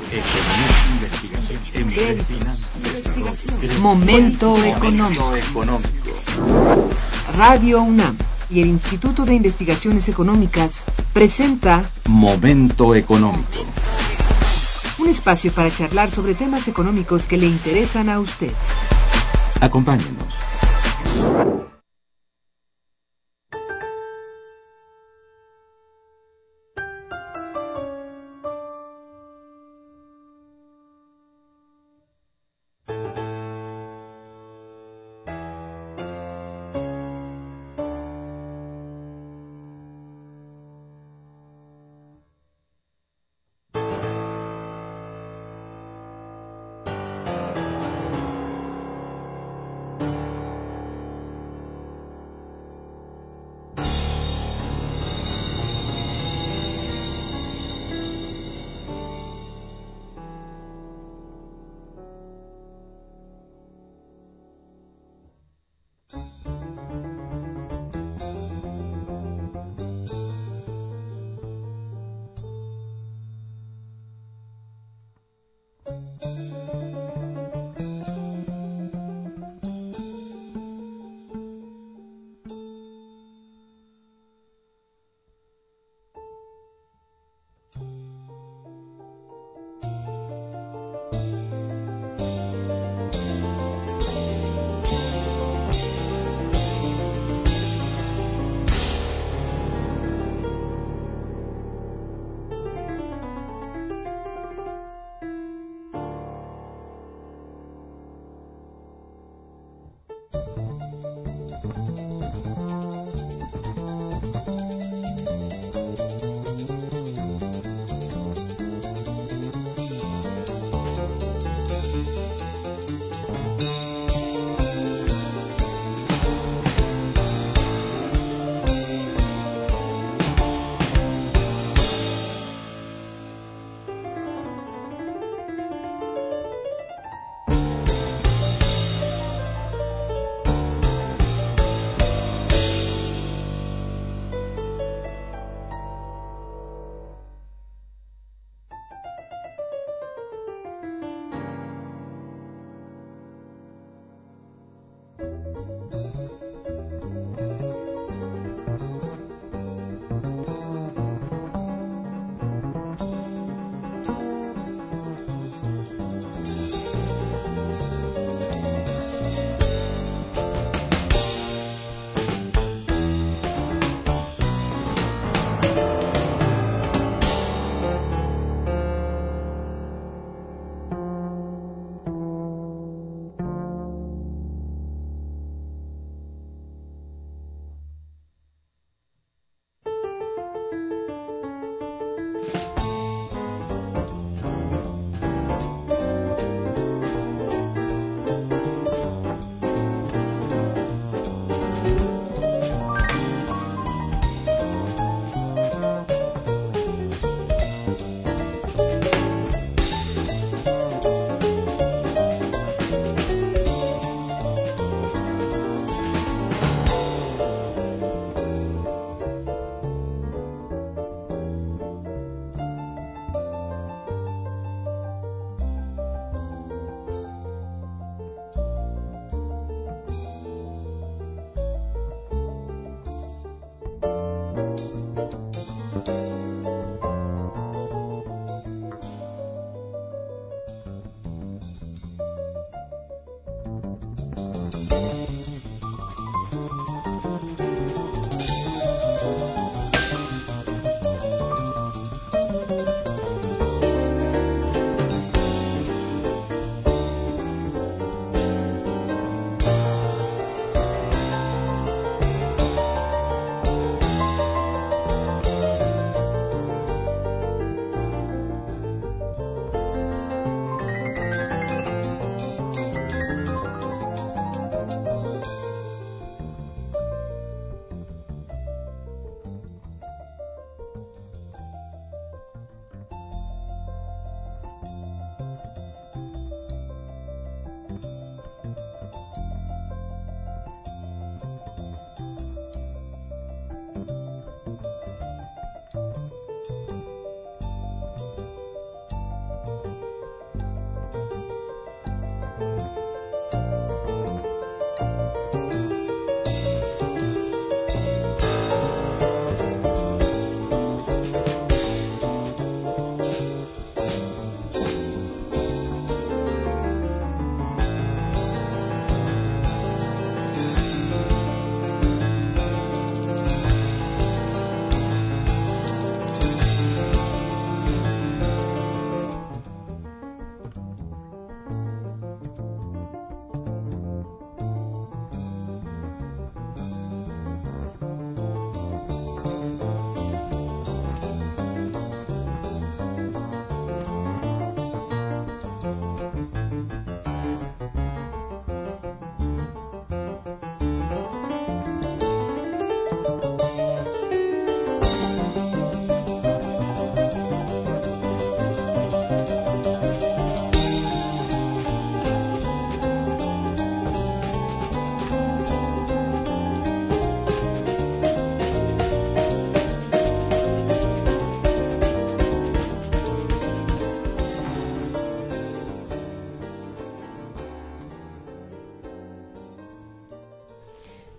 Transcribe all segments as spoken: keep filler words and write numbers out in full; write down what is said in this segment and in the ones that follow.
Economía, investigación, empleo, finanzas, Momento económico. económico. Radio UNAM y el Instituto de Investigaciones Económicas presenta Momento económico. Un espacio para charlar sobre temas económicos que le interesan a usted. Acompáñenos.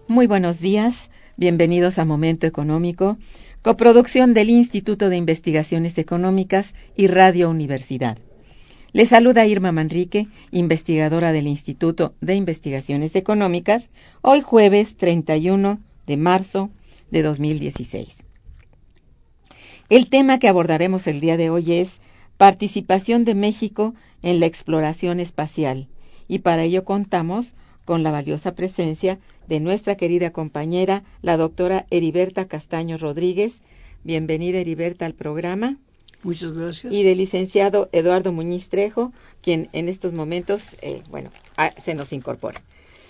Muy buenos días, bienvenidos a Momento Económico, coproducción del Instituto de Investigaciones Económicas y Radio Universidad. Les saluda Irma Manrique, investigadora del Instituto de Investigaciones Económicas, hoy jueves treinta y uno de marzo de dos mil dieciséis. El tema que abordaremos el día de hoy es participación de México en la exploración espacial, y para ello contamos con la valiosa presencia de nuestra querida compañera, la doctora Heriberta Castaños Rodríguez. Bienvenida, Heriberta, al programa. Muchas gracias. Y del licenciado Eduardo Muñiz Trejo, quien en estos momentos, eh, bueno, ah, se nos incorpora.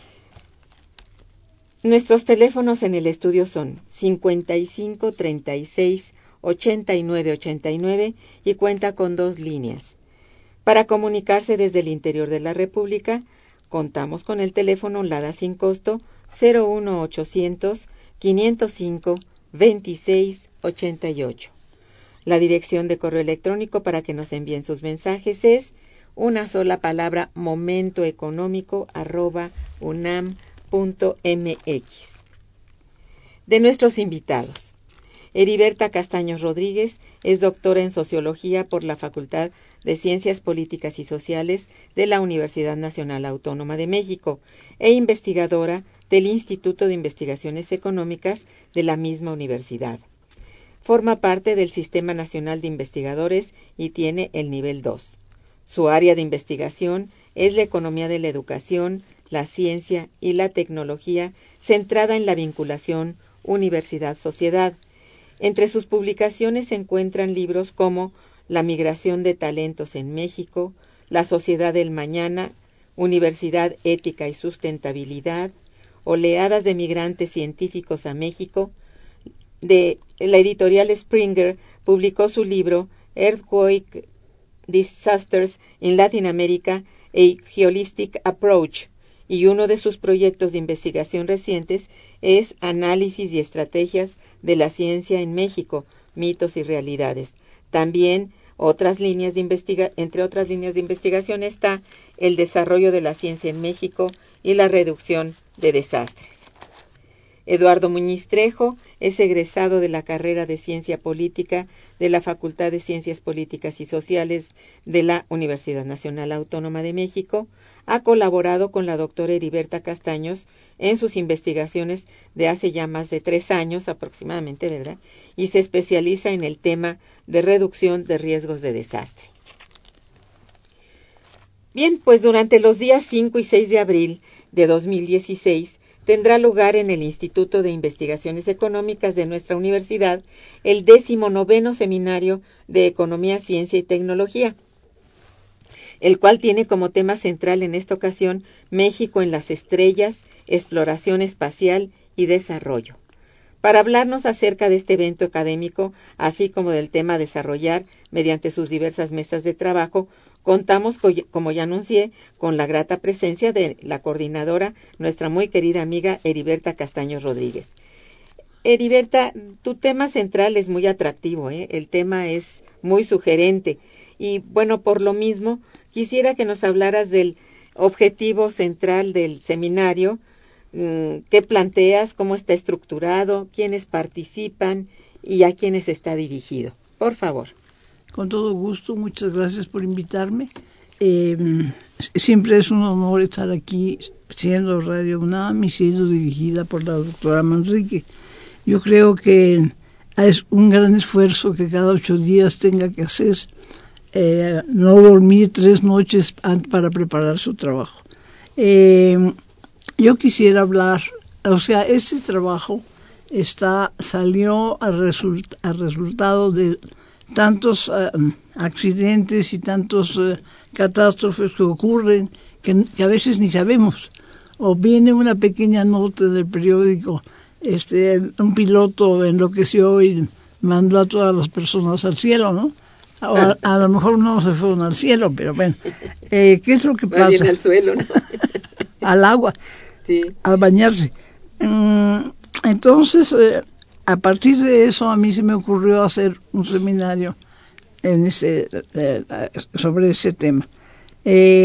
Nuestros teléfonos en el estudio son cincuenta y cinco, treinta y seis, ochenta y nueve, ochenta y nueve y cuenta con dos líneas. Para comunicarse desde el interior de la República, contamos con el teléfono LADA sin costo cero uno ochocientos, quinientos cinco, veintiséis ochenta y ocho. La dirección de correo electrónico para que nos envíen sus mensajes es una sola palabra, momentoeconómico arroba unam punto mx. De nuestros invitados, Heriberta Castaños Rodríguez es doctora en Sociología por la Facultad de Ciencias Políticas y Sociales de la Universidad Nacional Autónoma de México e investigadora del Instituto de Investigaciones Económicas de la misma universidad. Forma parte del Sistema Nacional de Investigadores y tiene el nivel dos. Su área de investigación es la economía de la educación, la ciencia y la tecnología, centrada en la vinculación universidad-sociedad. Entre sus publicaciones se encuentran libros como La migración de talentos en México, La sociedad del mañana, Universidad, ética y sustentabilidad, Oleadas de migrantes científicos a México. De la editorial Springer publicó su libro Earthquake Disasters in Latin America, a Holistic Approach, y uno de sus proyectos de investigación recientes es Análisis y estrategias de la ciencia en México, mitos y realidades. También otras líneas de investiga- entre otras líneas de investigación está el desarrollo de la ciencia en México y la reducción de desastres. Eduardo Muñiz Trejo es egresado de la carrera de Ciencia Política de la Facultad de Ciencias Políticas y Sociales de la Universidad Nacional Autónoma de México. Ha colaborado con la doctora Heriberta Castaños en sus investigaciones de hace ya más de tres años aproximadamente, ¿verdad? Y se especializa en el tema de reducción de riesgos de desastre. Bien, pues durante los días cinco y seis de abril de dos mil dieciséis, tendrá lugar en el Instituto de Investigaciones Económicas de nuestra universidad el décimo noveno Seminario de Economía, Ciencia y Tecnología, el cual tiene como tema central en esta ocasión México en las estrellas, exploración espacial y desarrollo. Para hablarnos acerca de este evento académico, así como del tema a desarrollar mediante sus diversas mesas de trabajo, contamos, como ya anuncié, con la grata presencia de la coordinadora, nuestra muy querida amiga Heriberta Castaños Rodríguez. Heriberta, tu tema central es muy atractivo, ¿eh? El tema es muy sugerente y, bueno, por lo mismo, quisiera que nos hablaras del objetivo central del seminario, qué planteas, cómo está estructurado, quiénes participan y a quiénes está dirigido. Por favor. Con todo gusto, muchas gracias por invitarme. Eh, siempre es un honor estar aquí siendo Radio UNAM y siendo dirigida por la doctora Manrique. Yo creo que es un gran esfuerzo que cada ocho días tenga que hacer, eh, no dormir tres noches para preparar su trabajo. Eh, yo quisiera hablar, o sea, este trabajo está salió a, result, a resultado de tantos uh, accidentes y tantos uh, catástrofes que ocurren que, que a veces ni sabemos. O viene una pequeña nota del periódico, este, un piloto enloqueció y mandó a todas las personas al cielo, ¿no? O a, a lo mejor no se fueron al cielo, pero bueno, eh, ¿qué es lo que pasa? Bien al suelo, ¿no? Al agua, sí. A bañarse. Mm, entonces, eh, a partir de eso a mí se me ocurrió hacer un seminario en ese, eh, sobre ese tema. Eh,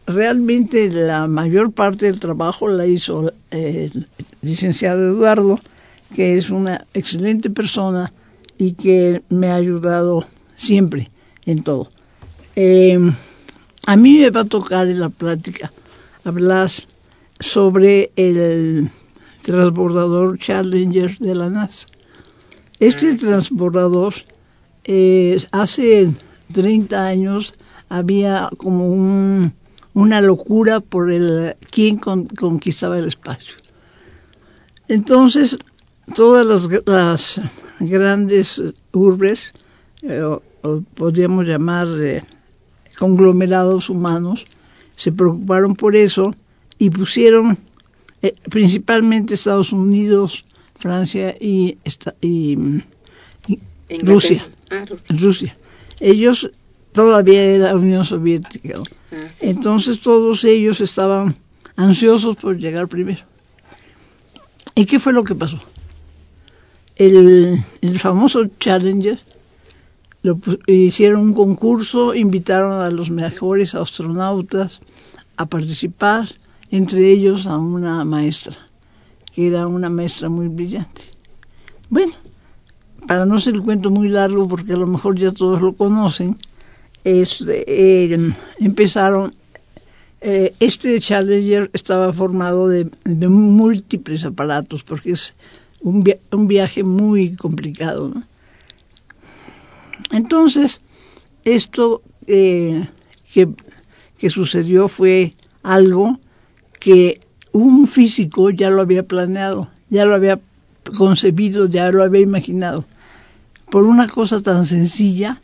realmente la mayor parte del trabajo la hizo eh, el licenciado Eduardo, que es una excelente persona y que me ha ayudado siempre en todo. Eh, a mí me va a tocar en la plática hablar sobre el transbordador Challenger de la NASA. Este transbordador, eh, hace treinta años había como un, una locura por el quién con, conquistaba el espacio. Entonces, todas las, las grandes urbes, eh, o, o podríamos llamar eh, conglomerados humanos, se preocuparon por eso y pusieron, eh, principalmente Estados Unidos, Francia y, esta, y, y Rusia. Ah, Rusia. Rusia. Ellos todavía era Unión Soviética, ¿no? Ah, sí. Entonces todos ellos estaban ansiosos por llegar primero. ¿Y qué fue lo que pasó? El, el famoso Challenger, lo, hicieron un concurso, invitaron a los mejores astronautas a participar, entre ellos a una maestra, que era una maestra muy brillante. Bueno, para no hacer el cuento muy largo, porque a lo mejor ya todos lo conocen, este, eh, empezaron, eh, este Challenger estaba formado de, de múltiples aparatos, porque es un, via- un viaje muy complicado, ¿no? Entonces, esto eh, que, que sucedió fue algo que un físico ya lo había planeado, ya lo había concebido, ya lo había imaginado, por una cosa tan sencilla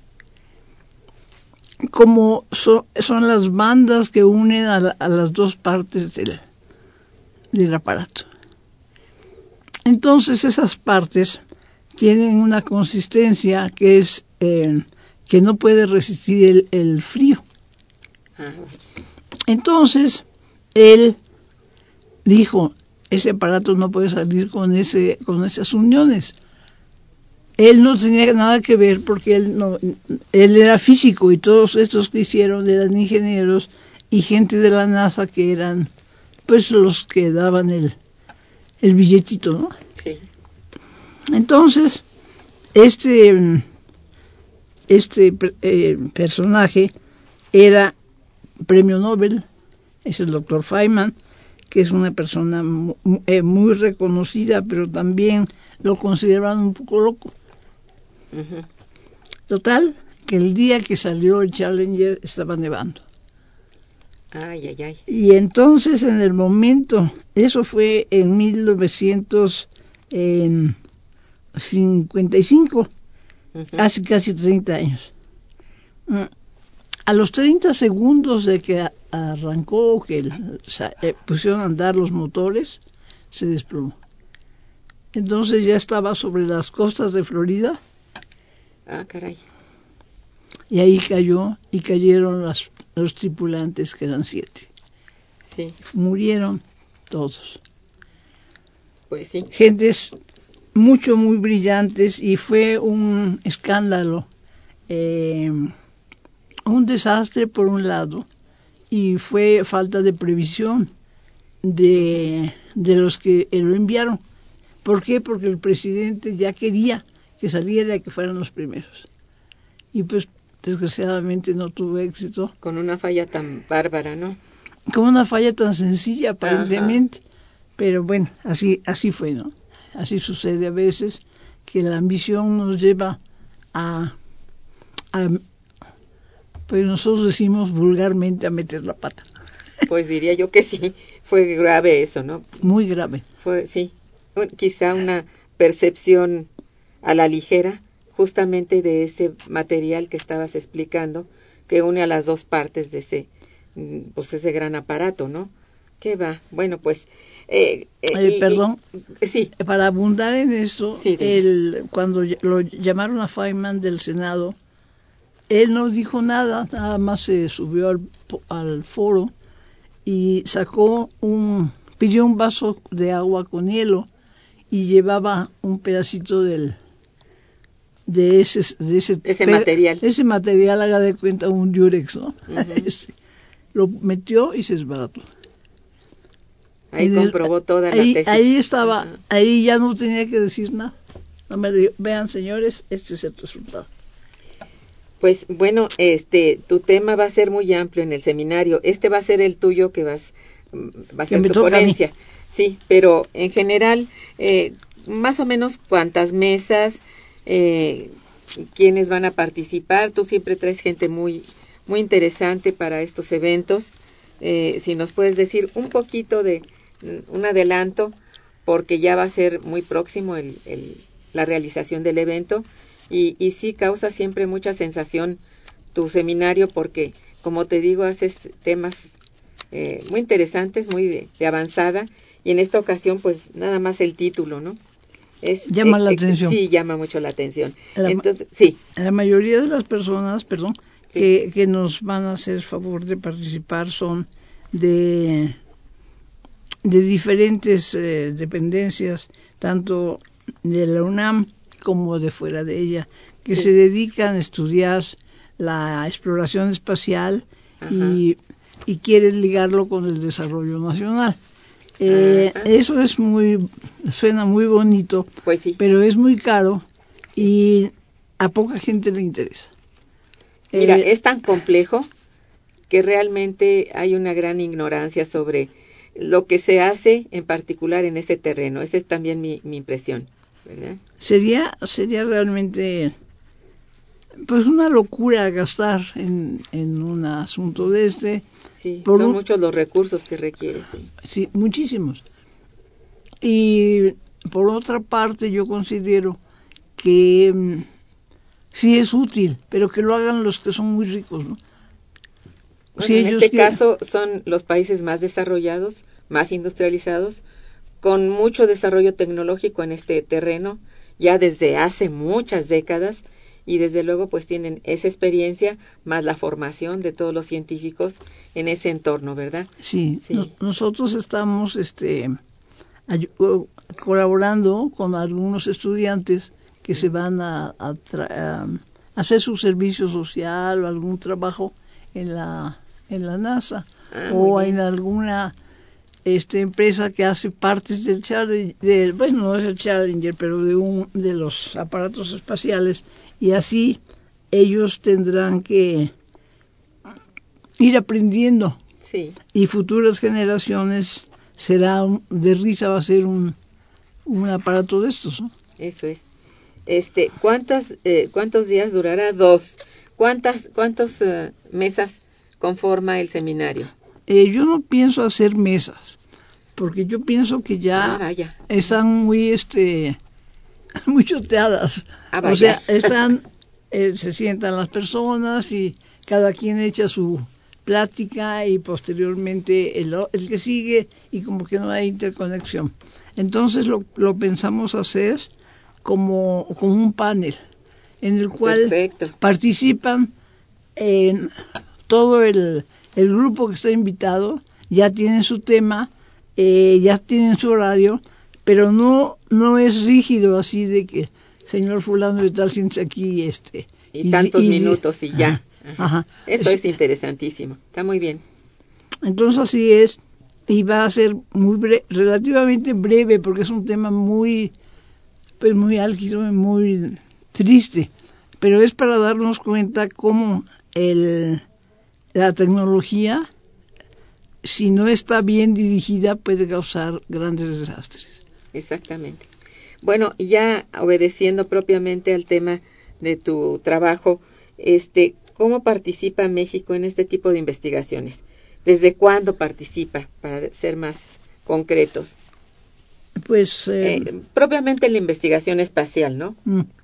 como so, son las bandas que unen a, la, a las dos partes del, del aparato. Entonces esas partes tienen una consistencia que es eh, que no puede resistir el, el frío. Ah, Entonces él dijo, ese aparato no puede salir con ese con esas uniones. Él no tenía nada que ver porque él no él era físico y todos estos que hicieron eran ingenieros y gente de la NASA que eran pues los que daban el el billetito, ¿no? sí. Entonces este este eh, personaje era premio Nobel, es el doctor Feynman, que es una persona muy, eh, muy reconocida, pero también lo consideraban un poco loco. Uh-huh. Total, que el día que salió el Challenger estaba nevando. Ay, ay, ay. Y entonces en el momento, eso fue en mil novecientos cincuenta y cinco, uh-huh. hace casi treinta años. A los treinta segundos de que arrancó, que el, eh, pusieron a andar los motores, se desplomó. Entonces ya estaba sobre las costas de Florida. Ah, caray. Y ahí cayó, y cayeron las, los tripulantes, que eran siete. Sí. Murieron todos. Pues sí. Gentes mucho, muy brillantes, y fue un escándalo, eh, un desastre por un lado, y fue falta de previsión de, de los que lo enviaron. ¿Por qué? Porque el presidente ya quería que saliera y que fueran los primeros. Y pues desgraciadamente no tuvo éxito. Con una falla tan bárbara, ¿no? Con una falla tan sencilla aparentemente. Ajá. Pero bueno, así, así fue, ¿no? Así sucede a veces, que la ambición nos lleva a, a pues nosotros decimos vulgarmente, a meter la pata. Pues diría yo que sí, fue grave eso, ¿no? Muy grave. Fue, sí, quizá una percepción a la ligera, justamente de ese material que estabas explicando, que une a las dos partes de ese, pues ese gran aparato, ¿no? ¿Qué va? Bueno, pues... Eh, eh, eh, y, perdón, y, sí. Para abundar en esto, sí, el, cuando lo llamaron a Feynman del Senado, él no dijo nada, nada más se subió al, al foro y sacó un, pidió un vaso de agua con hielo y llevaba un pedacito del de ese de ese, ese pe, material ese material haga de cuenta un Durex, ¿no? Uh-huh. lo metió y se desbarató. Ahí En comprobó el, toda ahí, la tesis. Ahí estaba, Ajá. ahí ya no tenía que decir nada. No me dijo, vean señores, este es el resultado. Pues bueno, este, tu tema va a ser muy amplio en el seminario. Este va a ser el tuyo que vas, va a ser tu ponencia. Sí, pero en general, eh, más o menos cuántas mesas, eh, quiénes van a participar. Tú siempre traes gente muy, muy interesante para estos eventos. Eh, si nos puedes decir un poquito de un adelanto, porque ya va a ser muy próximo el, el, la realización del evento. Y, y sí causa siempre mucha sensación tu seminario porque, como te digo, haces temas eh, muy interesantes, muy de, de avanzada, y en esta ocasión, pues, nada más el título, ¿no? Es, llama eh, la ex, atención. Sí, llama mucho la atención. La, Entonces, sí. La mayoría de las personas, perdón, sí. que, que nos van a hacer favor de participar son de, de diferentes eh, dependencias, tanto de la UNAM como de fuera de ella, que sí. se dedican a estudiar la exploración espacial y, y quieren ligarlo con el desarrollo nacional. Eh, eso es muy, suena muy bonito, pues sí. pero es muy caro y a poca gente le interesa. Mira, eh, es tan complejo que realmente hay una gran ignorancia sobre lo que se hace en particular en ese terreno. Esa es también mi, mi impresión, ¿verdad? Sería, sería realmente pues una locura gastar en, en un asunto de este. Sí, son un, muchos los recursos que requiere. Sí. sí, muchísimos. Y por otra parte yo considero que um, sí es útil, pero que lo hagan los que son muy ricos, ¿no? Bueno, si en ellos este quieren. caso son los países más desarrollados, más industrializados, con mucho desarrollo tecnológico en este terreno, ya desde hace muchas décadas, y desde luego pues tienen esa experiencia más la formación de todos los científicos en ese entorno, ¿verdad? Sí, sí. No, nosotros estamos este colaborando con algunos estudiantes que uh-huh. se van a, a, tra- a hacer su servicio social o algún trabajo en la en la NASA ah, o en alguna este empresa que hace partes del Challenger, de, bueno, no es el Challenger, pero de un de los aparatos espaciales, y así ellos tendrán que ir aprendiendo. Sí. Y futuras generaciones será un, de risa va a ser un un aparato de estos, ¿no? Eso es. Este, ¿cuántas eh, cuántos días durará? Dos. ¿Cuántas cuántas uh, mesas conforma el seminario? Eh, yo no pienso hacer mesas, porque yo pienso que ya ah, están muy este muy choteadas. Ah, o sea, están eh, se sientan las personas y cada quien echa su plática y posteriormente el, el que sigue y como que no hay interconexión. Entonces lo, lo pensamos hacer como, como un panel en el cual Perfecto. participan en todo el, el grupo que está invitado, ya tienen su tema, eh, ya tienen su horario, pero no no es rígido así de que señor fulano de tal siéntese aquí este y, y tantos y, minutos y ya. Ajá. Ajá. Eso es, es interesantísimo, está muy bien. Entonces así es, y va a ser muy bre- relativamente breve porque es un tema muy pues muy álgido y muy triste, pero es para darnos cuenta cómo el la tecnología, si no está bien dirigida, puede causar grandes desastres. Exactamente. Bueno, ya obedeciendo propiamente al tema de tu trabajo, este, ¿cómo participa México en este tipo de investigaciones? ¿Desde cuándo participa, para ser más concretos? Pues eh, eh, propiamente en la investigación espacial, ¿no?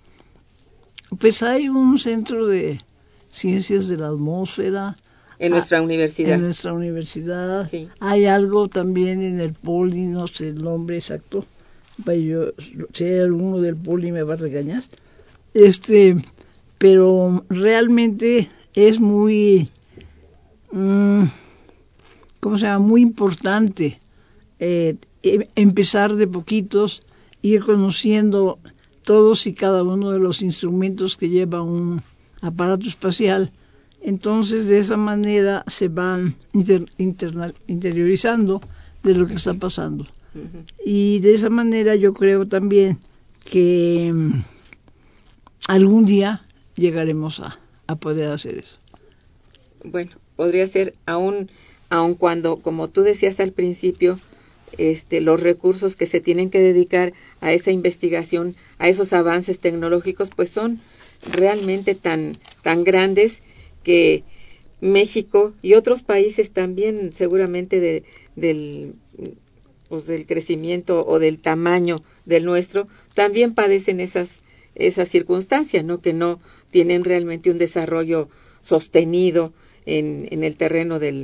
Pues hay un centro de ciencias de la atmósfera en nuestra ah, universidad. En nuestra universidad. Sí. Hay algo también en el Poli, no sé el nombre exacto. Yo, si hay alguno del Poli me va a regañar. Este, pero realmente es muy, mmm, ¿cómo se llama? Muy importante eh, empezar de poquitos, ir conociendo todos y cada uno de los instrumentos que lleva un aparato espacial Entonces, de esa manera se van inter, interna, interiorizando de lo que está pasando. Uh-huh. Y de esa manera yo creo también que um, algún día llegaremos a, a poder hacer eso. Bueno, podría ser aún, aun cuando, como tú decías al principio, este, los recursos que se tienen que dedicar a esa investigación, a esos avances tecnológicos, pues son realmente tan, tan grandes que México y otros países también, seguramente de, del, pues del crecimiento o del tamaño del nuestro, también padecen esas, esas circunstancias, ¿no? Que no tienen realmente un desarrollo sostenido en, en el terreno del,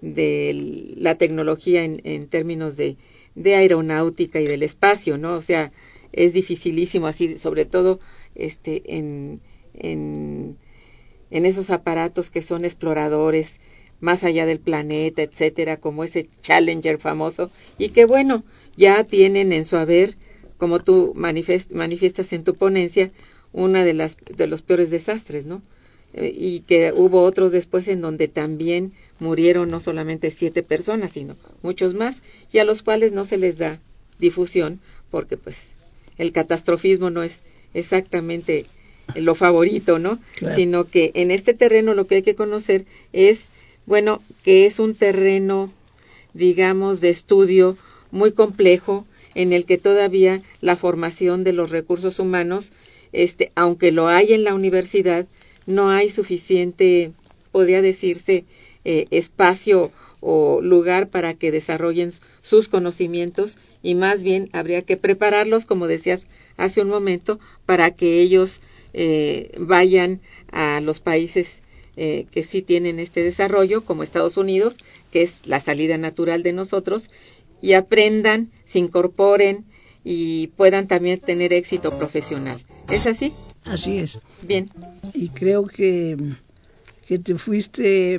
de la tecnología en, en términos de, de aeronáutica y del espacio, ¿no? O sea, es dificilísimo así, sobre todo este en, en, en esos aparatos que son exploradores más allá del planeta, etcétera, como ese Challenger famoso, y que bueno, ya tienen en su haber, como tú manifest, manifiestas en tu ponencia, una de las de los peores desastres, ¿no? Eh, y que hubo otros después en donde también murieron no solamente siete personas, sino muchos más, y a los cuales no se les da difusión, porque pues el catastrofismo no es exactamente lo favorito, ¿no? Claro. Sino que en este terreno lo que hay que conocer es, bueno, que es un terreno, digamos, de estudio muy complejo, en el que todavía la formación de los recursos humanos, este, aunque lo hay en la universidad, no hay suficiente, podría decirse, eh, espacio o lugar para que desarrollen sus conocimientos, y más bien habría que prepararlos, como decías hace un momento, para que ellos eh, vayan a los países eh, que sí tienen este desarrollo, como Estados Unidos, que es la salida natural de nosotros, y aprendan, se incorporen y puedan también tener éxito profesional. ¿Es así? Así es. Bien. Y creo que, que te fuiste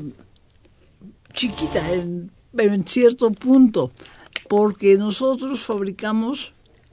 chiquita en, en cierto punto, porque nosotros fabricamos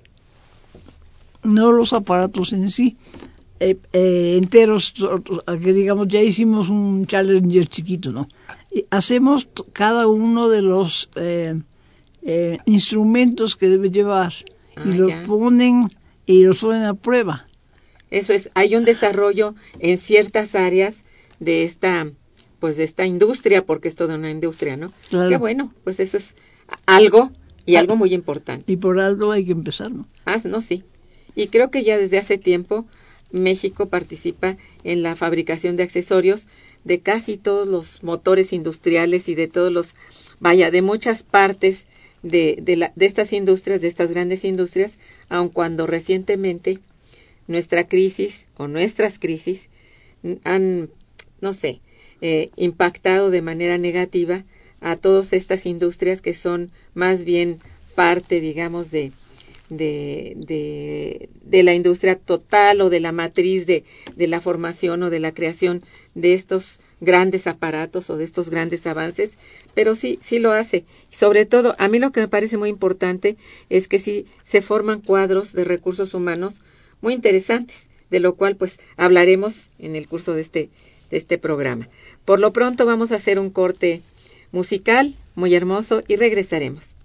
no los aparatos en sí, eh, eh, enteros, que digamos ya hicimos un Challenger chiquito, ¿no? Y hacemos t- cada uno de los eh, eh, instrumentos que debe llevar ah, y los ya. ponen y los ponen a prueba. Eso es, hay un desarrollo en ciertas áreas de esta, pues de esta industria, porque es toda una industria, ¿no? Claro. Qué bueno, pues eso es algo y ah, algo muy importante. Y por algo hay que empezar, ¿no? Ah, no, sí. Y creo que ya desde hace tiempo México participa en la fabricación de accesorios de casi todos los motores industriales y de todos los, vaya, de muchas partes de, de, la, de estas industrias, de estas grandes industrias, aun cuando recientemente nuestra crisis o nuestras crisis han, no sé, eh, impactado de manera negativa a todas estas industrias que son más bien parte, digamos, de, de, de, de la industria total o de la matriz de, de la formación o de la creación de estos grandes aparatos o de estos grandes avances, pero sí, sí lo hace. Sobre todo, a mí lo que me parece muy importante es que sí se forman cuadros de recursos humanos muy interesantes, de lo cual pues hablaremos en el curso de este, de este programa. Por lo pronto vamos a hacer un corte musical muy hermoso y regresaremos.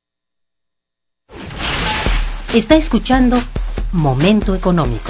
Está escuchando Momento Económico.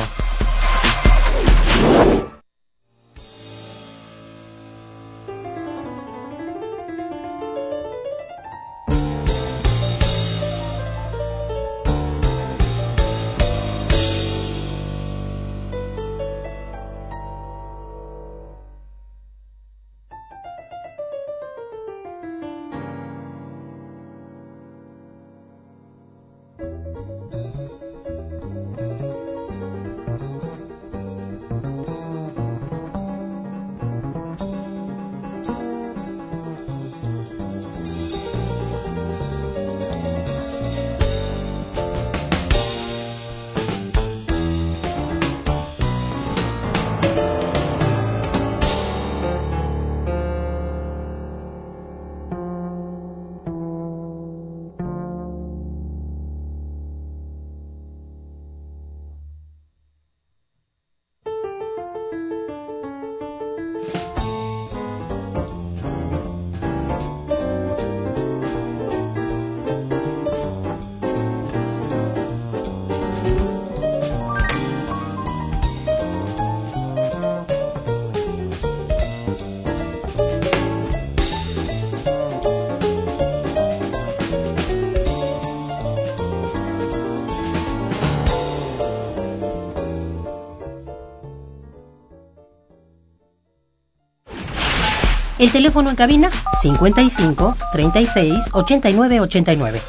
El teléfono en cabina cincuenta y cinco, treinta y seis, ochenta y nueve, ochenta y nueve.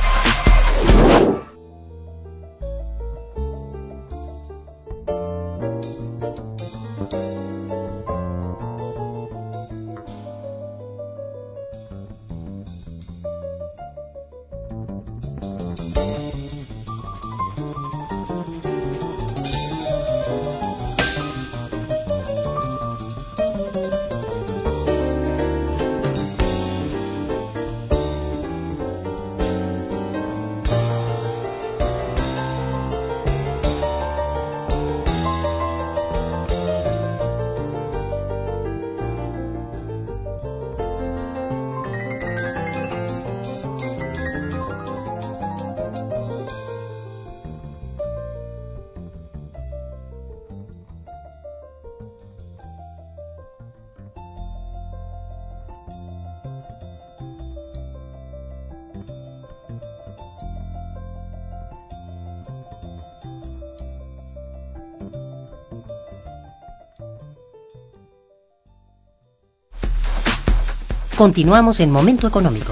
Continuamos en Momento Económico.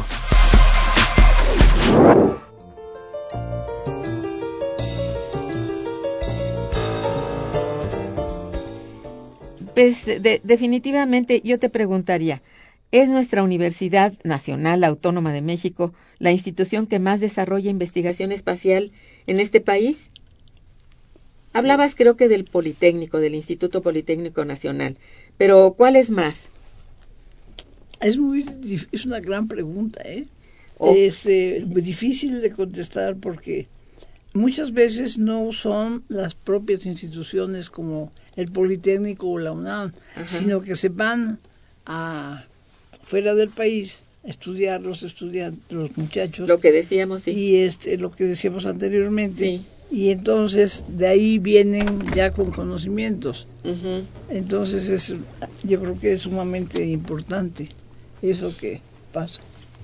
Pues de, definitivamente yo te preguntaría, ¿es nuestra Universidad Nacional Autónoma de México la institución que más desarrolla investigación espacial en este país? Hablabas creo que del Politécnico, del Instituto Politécnico Nacional, pero ¿cuál es más? Es muy es una gran pregunta, ¿eh? Oh. Es eh, muy difícil de contestar porque muchas veces no son las propias instituciones como el Politécnico o la UNAM, ajá, sino que se van a fuera del país a estudiar los estudiantes, los muchachos. Lo que decíamos, sí. Y este, lo que decíamos anteriormente. Sí. Y entonces de ahí vienen ya con conocimientos. Uh-huh. Entonces es, yo creo que es sumamente importante eso que pasa.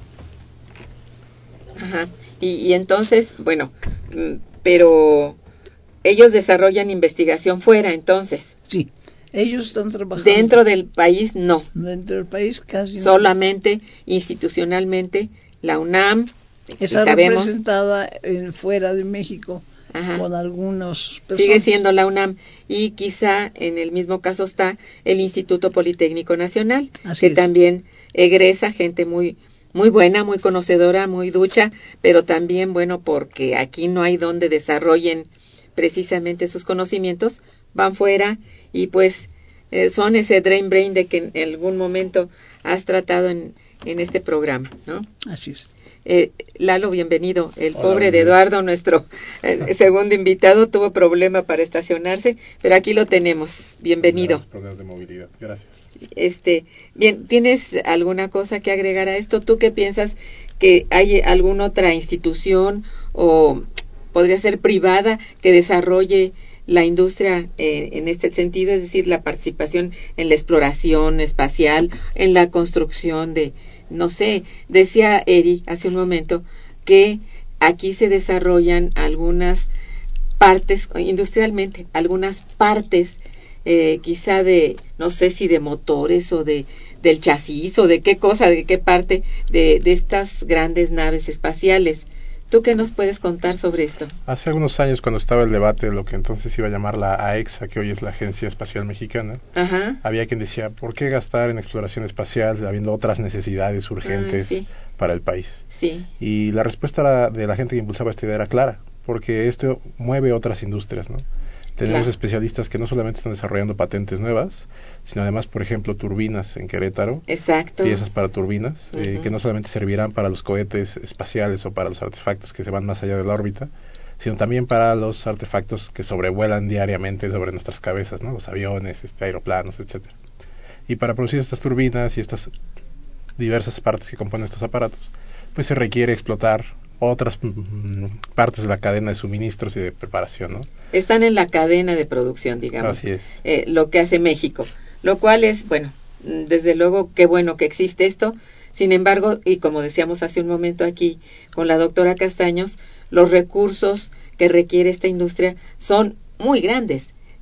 Ajá. Y, y entonces, bueno, pero ellos desarrollan investigación fuera, entonces. Sí, ellos están trabajando. Dentro del país, no. Dentro del país casi no. Solamente institucionalmente la UNAM, está sabemos, representada en, fuera de México. Ajá. Con algunos personas. Sigue siendo la UNAM y quizá en el mismo caso está el Instituto Politécnico Nacional, así que es. También egresa gente muy muy buena, muy conocedora, muy ducha, pero también bueno porque aquí no hay donde desarrollen precisamente sus conocimientos, van fuera y pues eh, son ese dream brain de que en algún momento has tratado en, en este programa, ¿no? Así es. Eh, Lalo, bienvenido. El Hola, pobre de Eduardo, nuestro eh, segundo invitado, tuvo problema para estacionarse, pero aquí lo tenemos. Bienvenido. Problemas de movilidad. Gracias. Este, bien, ¿tienes alguna cosa que agregar a esto? ¿Tú qué piensas que hay alguna otra institución o podría ser privada que desarrolle la industria eh, en este sentido, es decir, la participación en la exploración espacial, en la construcción de no sé, decía Eri hace un momento que aquí se desarrollan algunas partes, industrialmente, algunas partes eh, quizá de, no sé si de motores o de del chasis o de qué cosa, de qué parte de, de estas grandes naves espaciales. ¿Tú qué nos puedes contar sobre esto? Hace algunos años, cuando estaba el debate de lo que entonces iba a llamar la A E X A, que hoy es la Agencia Espacial Mexicana, Ajá. había quien decía, ¿por qué gastar en exploración espacial habiendo otras necesidades urgentes ah, sí. para el país? Sí. Y la respuesta de la gente que impulsaba esta idea era clara, porque esto mueve otras industrias, ¿no? Tenemos claro. especialistas que no solamente están desarrollando patentes nuevas, sino además, por ejemplo, turbinas en Querétaro. Exacto. Piezas para turbinas, uh-huh. eh, que no solamente servirán para los cohetes espaciales o para los artefactos que se van más allá de la órbita, sino también para los artefactos que sobrevuelan diariamente sobre nuestras cabezas, ¿no? Los aviones, este, aeroplanos, etcétera. Y para producir estas turbinas y estas diversas partes que componen estos aparatos, pues se requiere explotar otras mm, partes de la cadena de suministros y de preparación, ¿no? Están en la cadena de producción, digamos. Así es. Eh, lo que hace México, lo cual es, bueno, desde luego qué bueno que existe esto. Sin embargo, y como decíamos hace un momento aquí con la doctora Castaños, los recursos que requiere esta industria son muy grandes.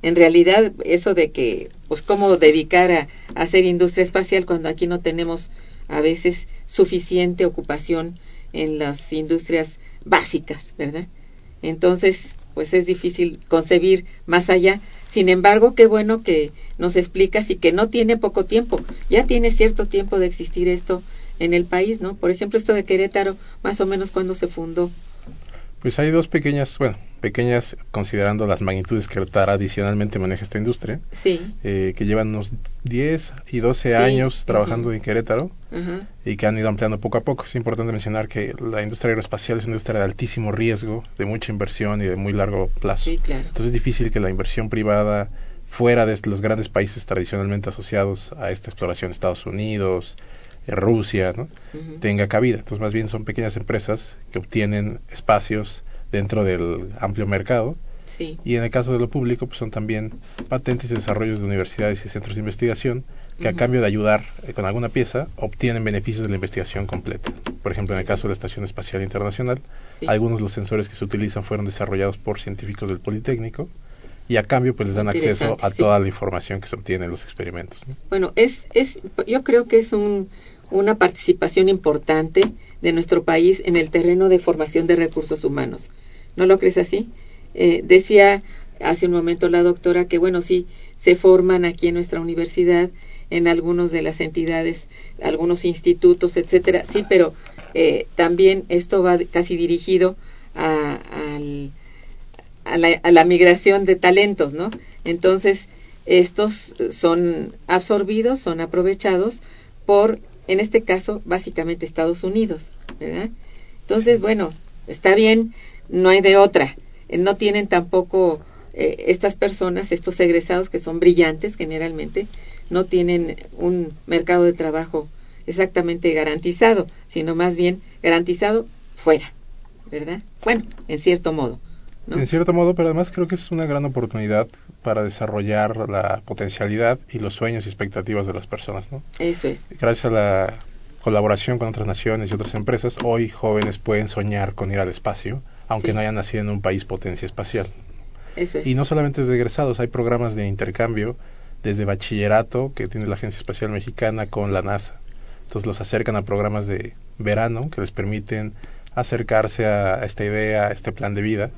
en realidad eso de que, pues cómo dedicar a, a hacer industria espacial cuando aquí no tenemos a veces suficiente ocupación en las industrias básicas, ¿verdad? Entonces, pues es difícil concebir más allá. Sin embargo, qué bueno que nos explicas y que no tiene poco tiempo, ya tiene cierto tiempo de existir esto en el país, ¿no? Por ejemplo, esto de Querétaro, más o menos cuándo se fundó. Pues hay dos pequeñas, bueno, pequeñas considerando las magnitudes que tradicionalmente maneja esta industria, sí. eh, que llevan unos diez y doce sí. años trabajando uh-huh. en Querétaro uh-huh. y que han ido ampliando poco a poco. Es importante mencionar que la industria aeroespacial es una industria de altísimo riesgo, de mucha inversión y de muy largo plazo. Sí, claro. Entonces es difícil que la inversión privada fuera de los grandes países tradicionalmente asociados a esta exploración, Estados Unidos, Rusia, ¿no? Uh-huh. tenga cabida. Entonces más bien son pequeñas empresas que obtienen espacios dentro del amplio mercado, sí. y en el caso de lo público pues son también patentes y desarrollos de universidades y centros de investigación que uh-huh. a cambio de ayudar eh, con alguna pieza obtienen beneficios de la investigación completa. Por ejemplo, en el caso de la Estación Espacial Internacional, sí. algunos de los sensores que se utilizan fueron desarrollados por científicos del Politécnico y a cambio pues les dan acceso a sí. toda la información que se obtiene en los experimentos, ¿no? Bueno, es es yo creo que es un una participación importante de nuestro país en el terreno de formación de recursos humanos. ¿No lo crees así? Eh, decía hace un momento la doctora que, bueno, sí, se forman aquí en nuestra universidad, en algunos de las entidades, algunos institutos, etcétera. Sí, pero eh, también esto va casi dirigido a, al, a, la, a la migración de talentos, ¿no? Entonces, estos son absorbidos, son aprovechados por, en este caso, básicamente Estados Unidos, ¿verdad? Entonces, bueno, está bien, no hay de otra. No tienen tampoco eh, estas personas, estos egresados que son brillantes generalmente, no tienen un mercado de trabajo exactamente garantizado, sino más bien garantizado fuera, ¿verdad? Bueno, en cierto modo, ¿no? En cierto modo, pero además creo que es una gran oportunidad para desarrollar la potencialidad y los sueños y expectativas de las personas, ¿no? Eso es. Gracias a la colaboración con otras naciones y otras empresas, hoy jóvenes pueden soñar con ir al espacio, aunque sí. no hayan nacido en un país potencia espacial. Eso es. Y no solamente desde egresados, hay programas de intercambio desde bachillerato que tiene la Agencia Espacial Mexicana con la NASA. Entonces los acercan a programas de verano que les permiten acercarse a, a esta idea, a este plan de vida.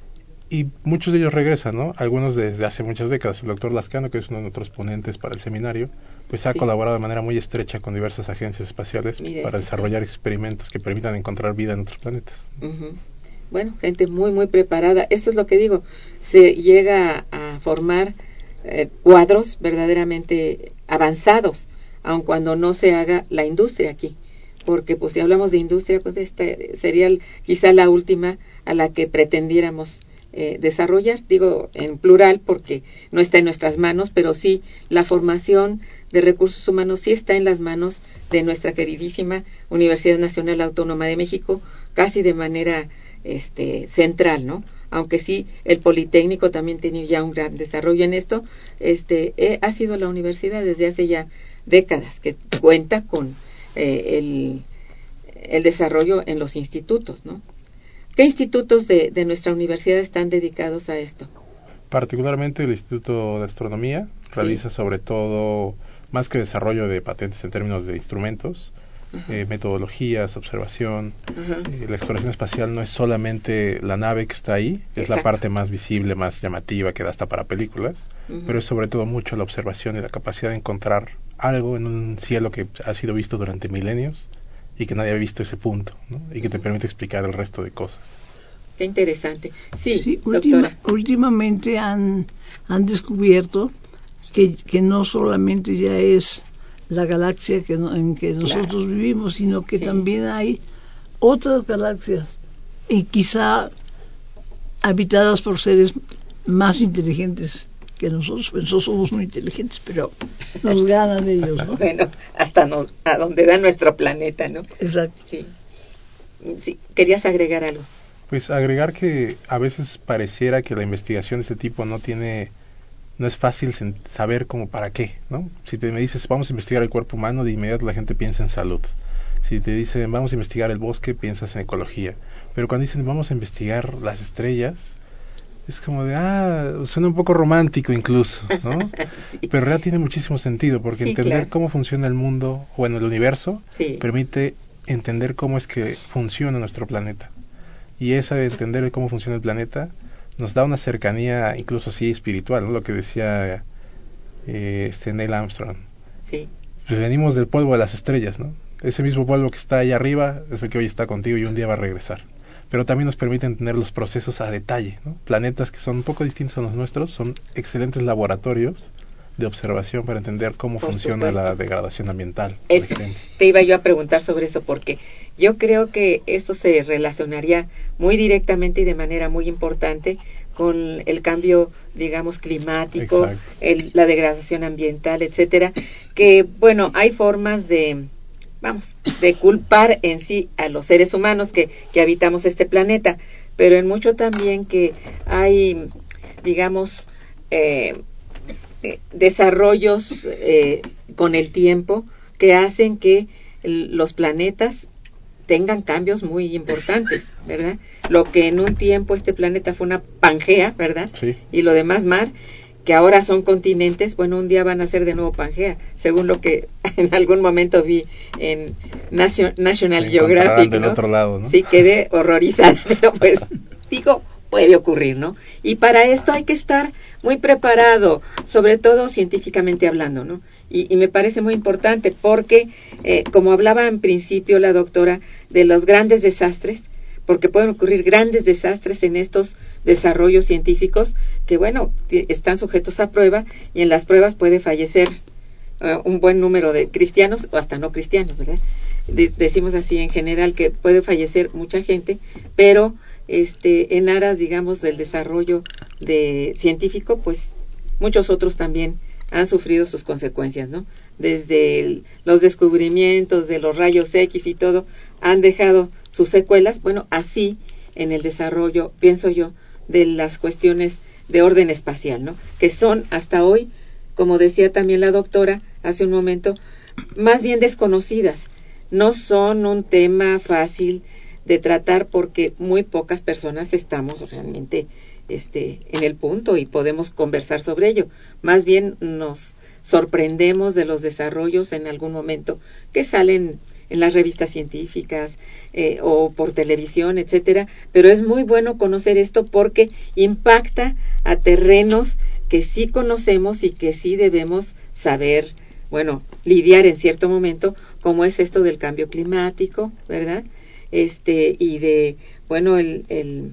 Y muchos de ellos regresan, ¿no? Algunos desde hace muchas décadas. El doctor Lascano, que es uno de nuestros ponentes para el seminario, pues ha sí. colaborado de manera muy estrecha con diversas agencias espaciales Mira, para desarrollar sí. experimentos que permitan encontrar vida en otros planetas. Uh-huh. Bueno, gente muy, muy preparada. Esto es lo que digo. Se llega a formar eh, cuadros verdaderamente avanzados, aun cuando no se haga la industria aquí. Porque pues si hablamos de industria, pues esta sería el, quizá la última a la que pretendiéramos Eh, desarrollar, digo en plural porque no está en nuestras manos, pero sí la formación de recursos humanos sí está en las manos de nuestra queridísima Universidad Nacional Autónoma de México, casi de manera este central, ¿no? Aunque sí el Politécnico también tiene ya un gran desarrollo en esto, este eh, ha sido la universidad desde hace ya décadas que cuenta con eh, el, el desarrollo en los institutos, ¿no? ¿Qué institutos de, de nuestra universidad están dedicados a esto? Particularmente el Instituto de Astronomía sí. realiza sobre todo, más que desarrollo de patentes en términos de instrumentos, eh, metodologías, observación. Eh, la exploración espacial no es solamente la nave que está ahí, es Exacto. la parte más visible, más llamativa, que da hasta para películas, uh-huh. pero es sobre todo mucho la observación y la capacidad de encontrar algo en un cielo que ha sido visto durante milenios y que nadie ha visto ese punto, ¿no? Y que te permite explicar el resto de cosas. Qué interesante. Sí, sí doctora. Última, últimamente han, han descubierto que, que no solamente ya es la galaxia que no, en que nosotros claro. vivimos, sino que sí. también hay otras galaxias y quizá habitadas por seres más inteligentes que nosotros. Nosotros somos muy inteligentes, pero nos ganan ellos, ¿no? Bueno, hasta no, a donde da nuestro planeta, ¿no? Exacto. Sí. Sí. ¿Querías agregar algo? Pues agregar que a veces pareciera que la investigación de este tipo no tiene, no es fácil saber como para qué, ¿no? Si te me dices vamos a investigar el cuerpo humano, de inmediato la gente piensa en salud. Si te dicen vamos a investigar el bosque, piensas en ecología. Pero cuando dicen vamos a investigar las estrellas, es como de, ah, suena un poco romántico incluso, ¿no? Sí. Pero en realidad tiene muchísimo sentido, porque Sí, entender claro. cómo funciona el mundo, bueno, el universo, Sí. permite entender cómo es que funciona nuestro planeta. Y ese entender cómo funciona el planeta nos da una cercanía, incluso así espiritual, ¿no? Lo que decía eh, este Neil Armstrong. Sí. Pues venimos del polvo de las estrellas, ¿no? Ese mismo polvo que está allá arriba es el que hoy está contigo y un día va a regresar. Pero también nos permite entender los procesos a detalle, ¿no? Planetas que son un poco distintos a los nuestros son excelentes laboratorios de observación para entender cómo Por funciona supuesto. la degradación ambiental, por Eso, ejemplo. te iba yo a preguntar sobre eso, porque yo creo que esto se relacionaría muy directamente y de manera muy importante con el cambio, digamos, climático, Exacto. el, la degradación ambiental, etcétera, que, bueno, hay formas de, vamos, de culpar en sí a los seres humanos que, que habitamos este planeta, pero en mucho también que hay, digamos, eh, eh, desarrollos eh, con el tiempo que hacen que el, los planetas tengan cambios muy importantes, ¿verdad? Lo que en un tiempo este planeta fue una Pangea, ¿verdad? Sí. Y lo demás mar, que ahora son continentes, bueno, un día van a ser de nuevo Pangea, según lo que en algún momento vi en Nation, National Se Geographic, encontrarán del ¿no? otro lado, ¿no? Sí, quedé horrorizada, pero pues digo, puede ocurrir, ¿no? Y para esto hay que estar muy preparado, sobre todo científicamente hablando, ¿no? Y, y me parece muy importante porque, eh, como hablaba en principio la doctora, de los grandes desastres, porque pueden ocurrir grandes desastres en estos desarrollos científicos que, bueno, t- están sujetos a prueba y en las pruebas puede fallecer uh, un buen número de cristianos o hasta no cristianos, ¿verdad? De- decimos así en general que puede fallecer mucha gente, pero este en aras, digamos, del desarrollo de científico, pues muchos otros también han sufrido sus consecuencias, ¿no? Desde el, los descubrimientos de los rayos X y todo, han dejado sus secuelas, bueno, así en el desarrollo, pienso yo, de las cuestiones de orden espacial, ¿no? Que son hasta hoy, como decía también la doctora hace un momento, más bien desconocidas, no son un tema fácil de tratar porque muy pocas personas estamos realmente este en el punto y podemos conversar sobre ello. Más bien nos sorprendemos de los desarrollos en algún momento que salen en las revistas científicas eh, o por televisión, etcétera, pero es muy bueno conocer esto porque impacta a terrenos que sí conocemos y que sí debemos saber, bueno, lidiar en cierto momento, como es esto del cambio climático, ¿verdad? Este, y de, bueno, el, el,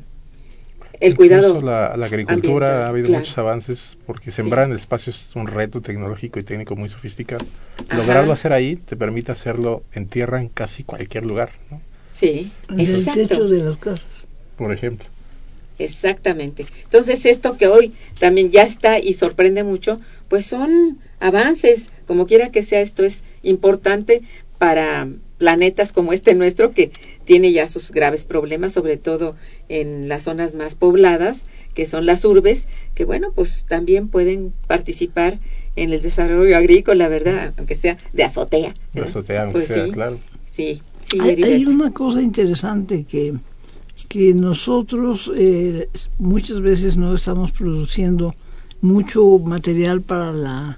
el cuidado la, la agricultura ambiental, ha habido claro. muchos avances porque sembrar Sí. en el espacio es un reto tecnológico y técnico muy sofisticado. Ajá. Lograrlo hacer ahí te permite hacerlo en tierra en casi cualquier lugar, ¿no? Sí, En el exacto. techo de las casas. Por ejemplo. Exactamente. Entonces, esto que hoy también ya está y sorprende mucho, pues son avances, como quiera que sea, esto es importante para planetas como este nuestro, que tiene ya sus graves problemas, sobre todo en las zonas más pobladas, que son las urbes, que bueno, pues también pueden participar en el desarrollo agrícola, ¿verdad? Aunque sea de azotea. De ¿verdad? azotea, aunque Pues sea, sí, claro. sí, sí, Hay, hay Heriberto. una cosa interesante que, que nosotros eh, muchas veces no estamos produciendo mucho material para la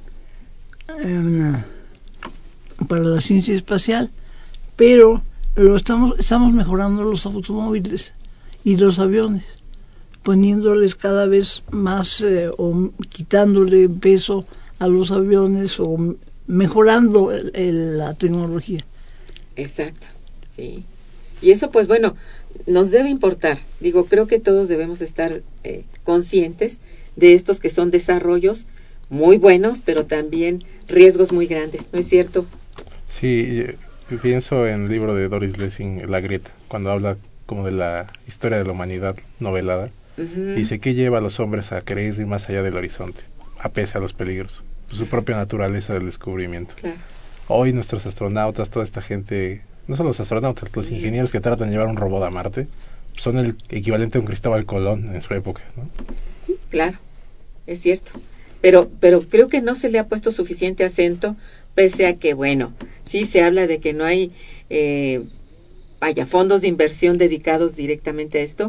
eh, para la ciencia espacial, pero lo estamos estamos mejorando los automóviles y los aviones, poniéndoles cada vez más eh, o quitándole peso a los aviones o mejorando el, el, la tecnología. Exacto, sí. Y eso, pues bueno, nos debe importar. Digo, creo que todos debemos estar eh, conscientes de estos que son desarrollos muy buenos, pero también riesgos muy grandes, ¿no es cierto? Sí, yo pienso en el libro de Doris Lessing, La Grieta, cuando habla como de la historia de la humanidad novelada. Uh-huh. Dice, ¿qué lleva a los hombres a querer ir más allá del horizonte, a pesar de los peligros? Pues su propia naturaleza del descubrimiento. Claro. Hoy nuestros astronautas, toda esta gente, no solo los astronautas, los ingenieros que tratan de llevar un robot a Marte, son el equivalente a un Cristóbal Colón en su época, ¿no? Claro, es cierto. Pero, pero creo que no se le ha puesto suficiente acento, pese a que, bueno, sí se habla de que no hay, eh, vaya, fondos de inversión dedicados directamente a esto.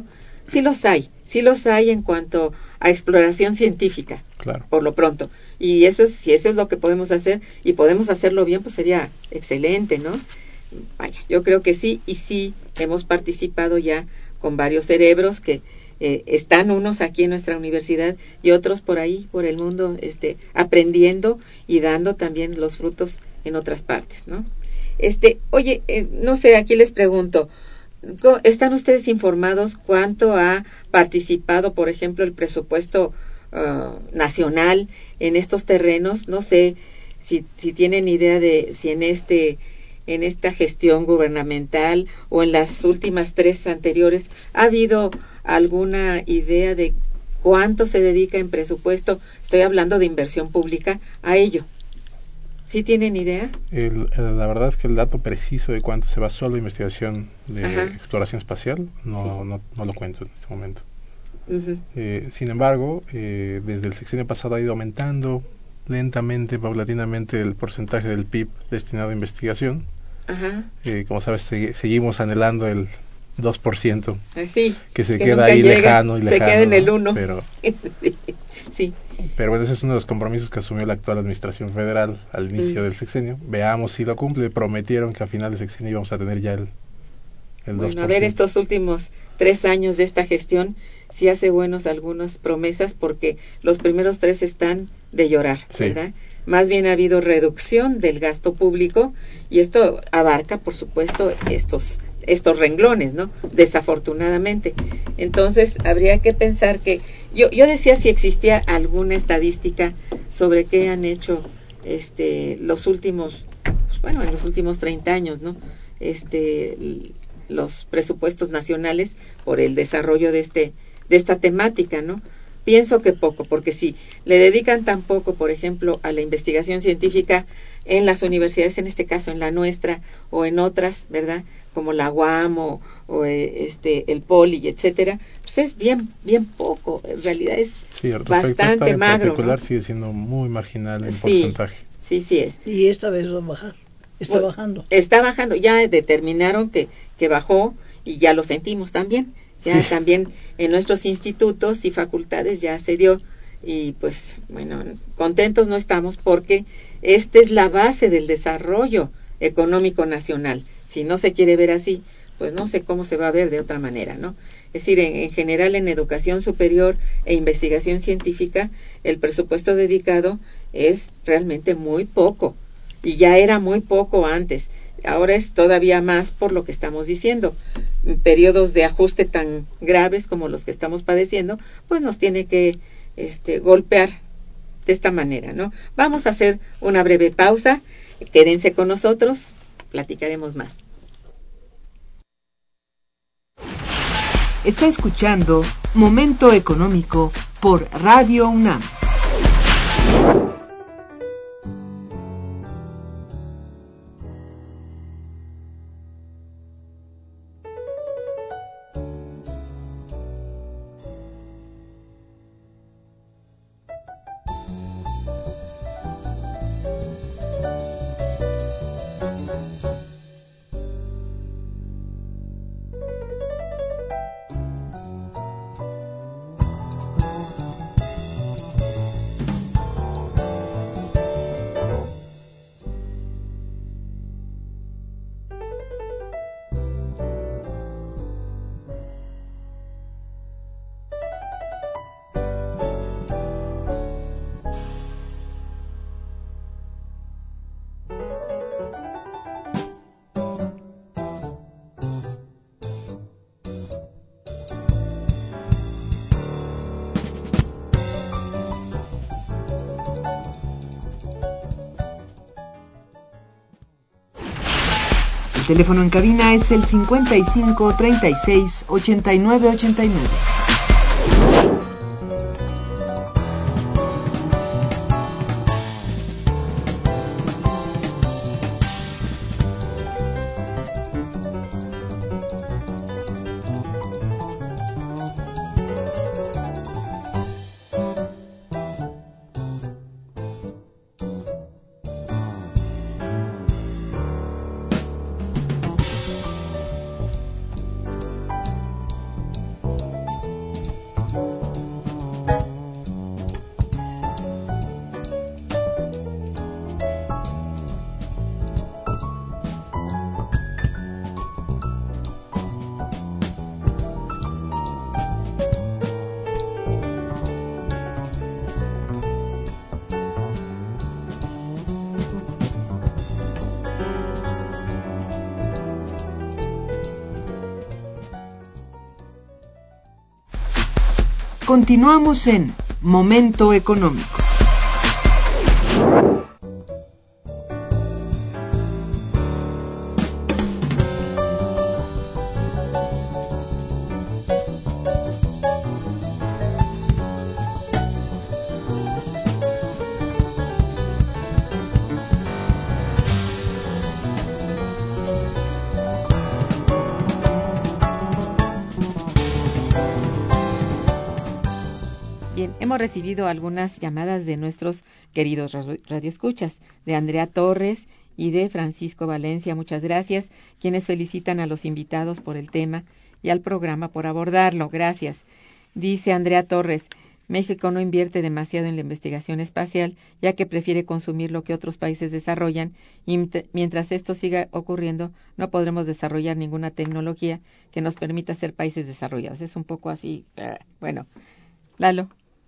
sí los hay, sí los hay en cuanto a exploración científica, claro, por lo pronto. Y eso es, si eso es lo que podemos hacer y podemos hacerlo bien, pues sería excelente, ¿no? Vaya, yo creo que sí, y sí hemos participado ya con varios cerebros que eh, están unos aquí en nuestra universidad y otros por ahí, por el mundo, este, aprendiendo y dando también los frutos en otras partes, ¿no? Este, oye, eh, no sé, aquí les pregunto, ¿están ustedes informados cuánto ha participado, por ejemplo, el presupuesto uh, nacional en estos terrenos? No sé si, si tienen idea de si en este en esta gestión gubernamental o en las últimas tres anteriores ha habido alguna idea de cuánto se dedica en presupuesto, estoy hablando de inversión pública, a ello. ¿Sí tienen idea? El, la verdad es que el dato preciso de cuánto se va solo a investigación de Ajá. exploración espacial no, sí. no, no lo cuento en este momento. Uh-huh. Eh, sin embargo, eh, desde el sexenio pasado ha ido aumentando lentamente, paulatinamente, el porcentaje del P I B destinado a investigación. Ajá. Eh, como sabes, se, seguimos anhelando el dos por ciento, sí, que se que queda ahí llega, lejano y lejano. Se queda en el uno. ¿no? Pero, sí. pero bueno, ese es uno de los compromisos que asumió la actual administración federal al inicio mm. del sexenio. Veamos si lo cumple. Prometieron que a final del sexenio íbamos a tener ya el, el dos por ciento. Bueno, a ver, estos últimos tres años de esta gestión sí hace buenos algunas promesas, porque los primeros tres están de llorar, sí. ¿verdad? Más bien ha habido reducción del gasto público y esto abarca, por supuesto, estos estos renglones, ¿no? Desafortunadamente. Entonces, habría que pensar que yo yo decía si existía alguna estadística sobre qué han hecho este los últimos, pues, bueno, en los últimos treinta años, ¿no? Este los presupuestos nacionales por el desarrollo de este de esta temática, ¿no? Pienso que poco, porque si le dedican tan poco, por ejemplo, a la investigación científica en las universidades, en este caso en la nuestra o en otras, ¿verdad? Como la U A M o, o este el Poli, etcétera, pues es bien bien poco, en realidad es sí, bastante en magro, particular, ¿no? ¿no? Sigue siendo muy marginal en sí, porcentaje. Sí, sí es. Y esta vez va a bajar. Está pues, bajando. Está bajando, ya determinaron que que bajó y ya lo sentimos también. Ya sí. También en nuestros institutos y facultades ya se dio y pues bueno, contentos no estamos porque esta es la base del desarrollo económico nacional. Si no se quiere ver así, pues no sé cómo se va a ver de otra manera, ¿no? Es decir, en, en general en educación superior e investigación científica el presupuesto dedicado es realmente muy poco y ya era muy poco antes. Ahora es todavía más por lo que estamos diciendo. Periodos de ajuste tan graves como los que estamos padeciendo, pues nos tiene que este, golpear de esta manera, ¿no? Vamos a hacer una breve pausa. Quédense con nosotros, platicaremos más. Está escuchando Momento Económico por Radio UNAM. El teléfono en cabina es el cincuenta y cinco, treinta y seis, ochenta y nueve, ochenta y nueve. Continuamos en Momento Económico. Hemos recibido algunas llamadas de nuestros queridos radioescuchas, de Andrea Torres y de Francisco Valencia. Muchas gracias, quienes felicitan a los invitados por el tema y al programa por abordarlo. Gracias. Dice Andrea Torres, México no invierte demasiado en la investigación espacial, ya que prefiere consumir lo que otros países desarrollan, y mientras esto siga ocurriendo, no podremos desarrollar ninguna tecnología que nos permita ser países desarrollados. Es un poco así. Bueno, Lalo.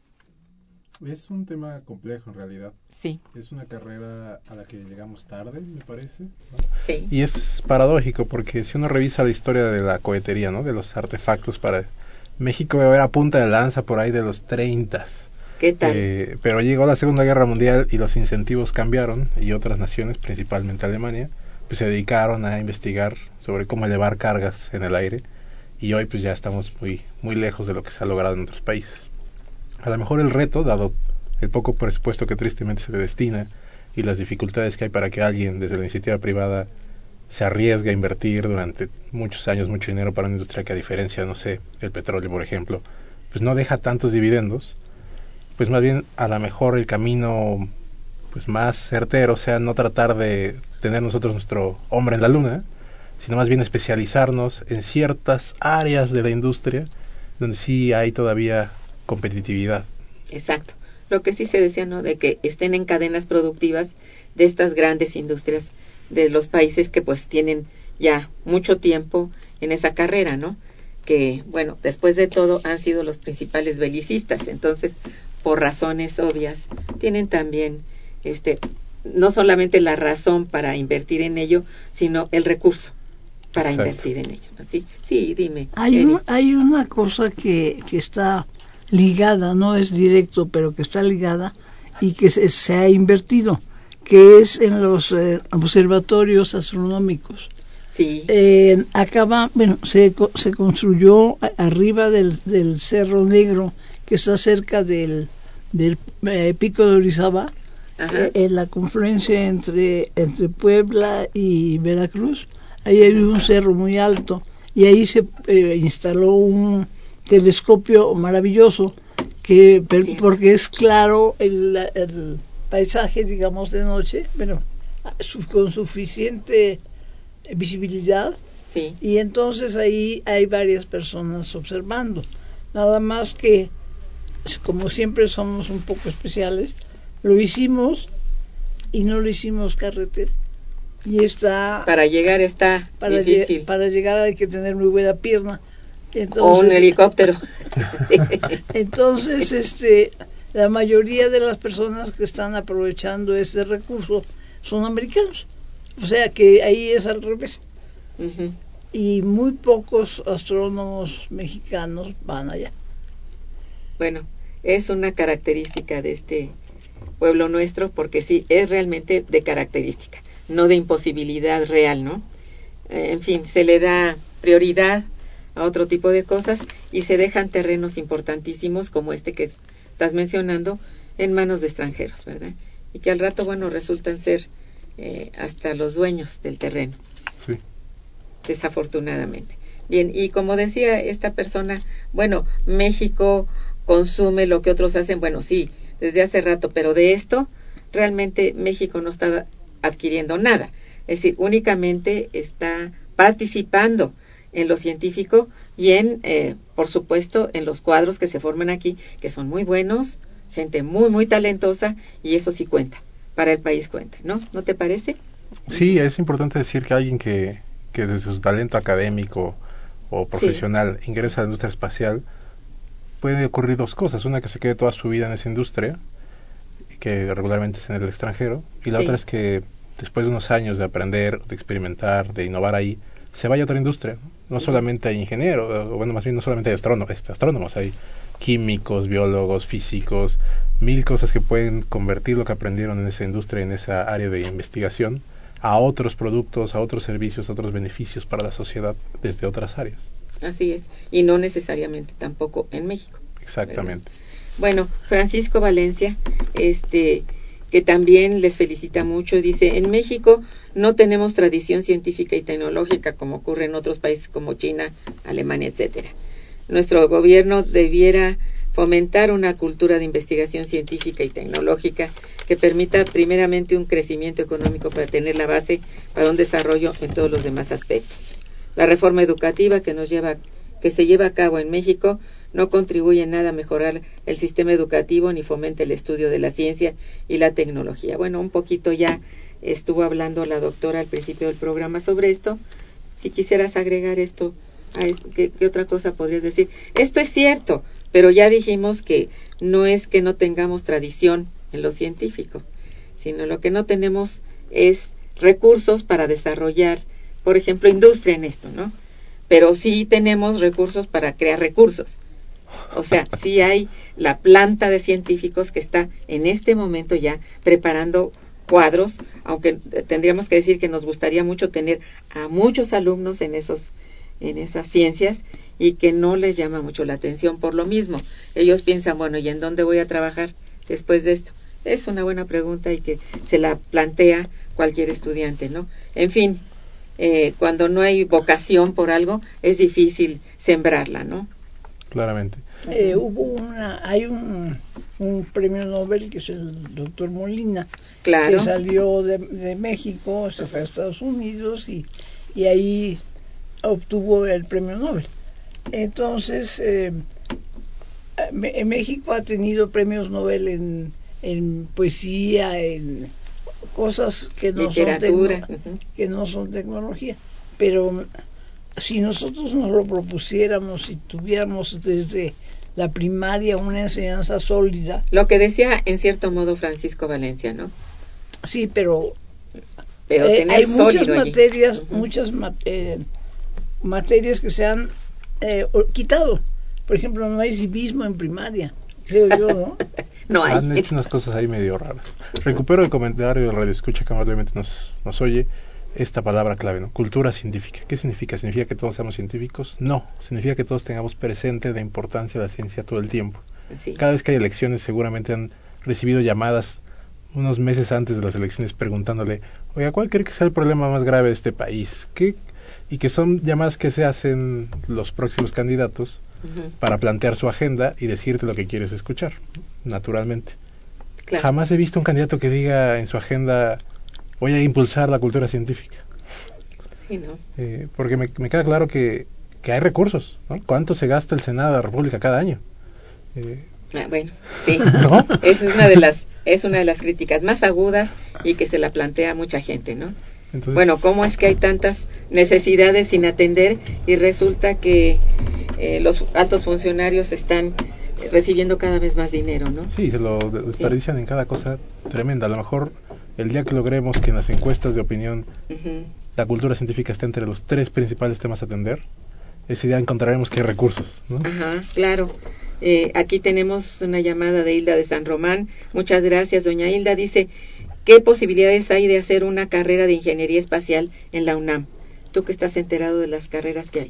Es un tema complejo en realidad. Sí. Es una carrera a la que llegamos tarde, me parece, ¿no? Sí. Y es paradójico porque si uno revisa la historia de la cohetería, ¿no? De los artefactos para México, era punta de lanza por ahí de los treintas. ¿Qué tal? Eh, pero llegó la Segunda Guerra Mundial y los incentivos cambiaron y otras naciones, principalmente Alemania, pues se dedicaron a investigar sobre cómo elevar cargas en el aire, y hoy pues ya estamos muy muy lejos de lo que se ha logrado en otros países. A lo mejor el reto, dado el poco presupuesto que tristemente se le destina y las dificultades que hay para que alguien desde la iniciativa privada se arriesgue a invertir durante muchos años mucho dinero para una industria que, a diferencia, no sé, el petróleo, por ejemplo, pues no deja tantos dividendos, pues más bien a lo mejor el camino pues más certero sea no tratar de tener nosotros nuestro hombre en la luna, sino más bien especializarnos en ciertas áreas de la industria donde sí hay todavía competitividad. Exacto. Lo que sí se decía, ¿no? De que estén en cadenas productivas de estas grandes industrias de los países que pues tienen ya mucho tiempo en esa carrera, ¿no? Que, bueno, después de todo han sido los principales belicistas, entonces, por razones obvias, tienen también, este, no solamente la razón para invertir en ello, sino el recurso para Exacto. invertir en ello. Así, sí, dime. Hay, un, hay una cosa que, que está ligada, no es directo, pero que está ligada y que se, se ha invertido, que es en los eh, observatorios astronómicos. Sí. Eh, acaba, bueno, se, se construyó a, arriba del, del Cerro Negro, que está cerca del, del eh, Pico de Orizaba, eh, en la confluencia entre, entre Puebla y Veracruz. Ahí hay un cerro muy alto y ahí se eh, instaló un telescopio maravilloso que per, porque es claro el, el paisaje, digamos, de noche, bueno, su, con suficiente visibilidad, sí. Y entonces ahí hay varias personas observando, nada más que como siempre somos un poco especiales, lo hicimos y no lo hicimos carretera. Y está para llegar está para difícil. Lleg- para llegar hay que tener muy buena pierna. Entonces, o un helicóptero. Entonces, este, la mayoría de las personas que están aprovechando este recurso son americanos. O sea que ahí es al revés. Uh-huh. Y muy pocos astrónomos mexicanos van allá. Bueno, es una característica de este pueblo nuestro, porque sí, es realmente de característica, no de imposibilidad real, ¿no? Eh, en fin, se le da prioridad a otro tipo de cosas y se dejan terrenos importantísimos como este que estás mencionando en manos de extranjeros, ¿verdad? Y que al rato, bueno, resultan ser eh, hasta los dueños del terreno. Sí. Desafortunadamente. Bien, y como decía esta persona, bueno, México consume lo que otros hacen, bueno, sí, desde hace rato, pero de esto realmente México no está adquiriendo nada. Es decir, únicamente está participando en lo científico y en, eh, por supuesto, en los cuadros que se forman aquí, que son muy buenos, gente muy, muy talentosa, y eso sí cuenta, para el país cuenta, ¿no? ¿No te parece? Sí, es importante decir que alguien que, que desde su talento académico o profesional sí. ingresa a la industria espacial, puede ocurrir dos cosas. Una, que se quede toda su vida en esa industria, que regularmente es en el extranjero, y la sí. otra es que después de unos años de aprender, de experimentar, de innovar ahí, se vaya a otra industria, ¿no? No solamente hay ingenieros, o bueno, más bien no solamente hay astrónomos, este, astrónomos, hay químicos, biólogos, físicos, mil cosas que pueden convertir lo que aprendieron en esa industria, en esa área de investigación, a otros productos, a otros servicios, a otros beneficios para la sociedad desde otras áreas. Así es, y no necesariamente tampoco en México. Exactamente. ¿Verdad? Bueno, Francisco Valencia, este, que también les felicita mucho, dice, en México no tenemos tradición científica y tecnológica como ocurre en otros países como China, Alemania, etcétera. Nuestro gobierno debiera fomentar una cultura de investigación científica y tecnológica que permita primeramente un crecimiento económico para tener la base para un desarrollo en todos los demás aspectos. La reforma educativa que nos lleva, que se lleva a cabo en México no contribuye en nada a mejorar el sistema educativo ni fomenta el estudio de la ciencia y la tecnología. Bueno, un poquito ya estuvo hablando la doctora al principio del programa sobre esto. Si quisieras agregar esto, a esto ¿qué, qué otra cosa podrías decir? Esto es cierto, pero ya dijimos que no es que no tengamos tradición en lo científico, sino lo que no tenemos es recursos para desarrollar, por ejemplo, industria en esto, ¿no? Pero sí tenemos recursos para crear recursos. O sea, sí hay la planta de científicos que está en este momento ya preparando cuadros, aunque tendríamos que decir que nos gustaría mucho tener a muchos alumnos en esos en esas ciencias y que no les llama mucho la atención por lo mismo. Ellos piensan, bueno, ¿y en dónde voy a trabajar después de esto? Es una buena pregunta y que se la plantea cualquier estudiante, ¿no? En fin, eh, cuando no hay vocación por algo, es difícil sembrarla, ¿no? Claramente. Eh, hubo una, hay un, un premio Nobel que es el doctor Molina, claro, que salió de, de México, se fue a Estados Unidos y, y ahí obtuvo el premio Nobel. Entonces, eh, en México ha tenido premios Nobel en, en poesía, en cosas que no, son tecno, uh-huh. que no son tecnología, pero si nosotros nos lo propusiéramos, si tuviéramos desde la primaria una enseñanza sólida. Lo que decía en cierto modo Francisco Valencia, ¿no? Sí, pero, pero eh, hay muchas materias, uh-huh. muchas eh, materias que se han eh, quitado. Por ejemplo, no hay civismo en primaria, creo yo, ¿no? No hay. Han hecho unas cosas ahí medio raras. Recupero el comentario del Radio Escucha que amablemente nos, nos oye. Esta palabra clave, ¿no? Cultura científica. ¿Qué significa? ¿Significa que todos seamos científicos? No, significa que todos tengamos presente la importancia de la ciencia todo el tiempo. Sí. Cada vez que hay elecciones seguramente han recibido llamadas unos meses antes de las elecciones preguntándole, oiga, ¿cuál cree que sea el problema más grave de este país? ¿Qué? Y que son llamadas que se hacen los próximos candidatos uh-huh. para plantear su agenda y decirte lo que quieres escuchar, naturalmente. Claro. Jamás he visto un candidato que diga en su agenda, voy a impulsar la cultura científica. Sí, ¿no? Eh, porque me, me queda claro que, que hay recursos, ¿no? ¿Cuánto se gasta el Senado de la República cada año? Eh, ah, bueno, sí. ¿No? Esa es una de las es una de las críticas más agudas y que se la plantea a mucha gente, ¿no? Entonces, bueno, ¿cómo es que hay tantas necesidades sin atender y resulta que eh, los altos funcionarios están recibiendo cada vez más dinero, ¿no? Sí, se lo desperdician sí. en cada cosa tremenda. A lo mejor el día que logremos que en las encuestas de opinión uh-huh. la cultura científica esté entre los tres principales temas a atender, ese día encontraremos que hay recursos, ¿no? Ajá, claro. Eh, aquí tenemos una llamada de Hilda de San Román. Muchas gracias, doña Hilda. Dice, ¿qué posibilidades hay de hacer una carrera de ingeniería espacial en la UNAM? Tú que estás enterado de las carreras que hay.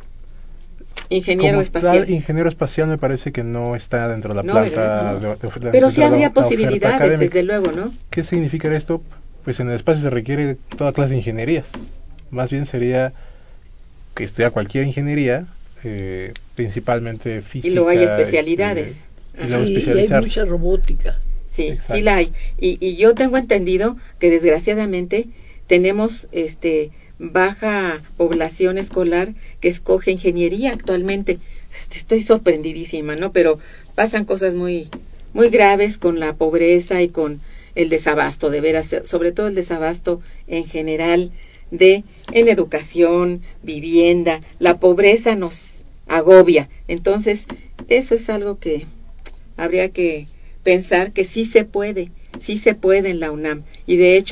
Ingeniero Como espacial. Tal, ingeniero espacial me parece que no está dentro de la no, planta. No. De, de, de, Pero de, sí de habría la, posibilidades, la desde luego, ¿no? ¿Qué significa esto? Pues en el espacio se requiere toda clase de ingenierías. Más bien sería que estudiar cualquier ingeniería, eh, principalmente física. Y luego hay especialidades. Este, y, luego y, y hay mucha robótica. Sí, Exacto. sí la hay. Y, y yo tengo entendido que desgraciadamente tenemos este baja población escolar que escoge ingeniería actualmente. Estoy sorprendidísima, ¿no? Pero pasan cosas muy muy graves con la pobreza y con el desabasto, de veras, sobre todo el desabasto en general de en educación, vivienda. La pobreza nos agobia. Entonces, eso es algo que habría que pensar que sí se puede, sí se puede en la UNAM. Y de hecho,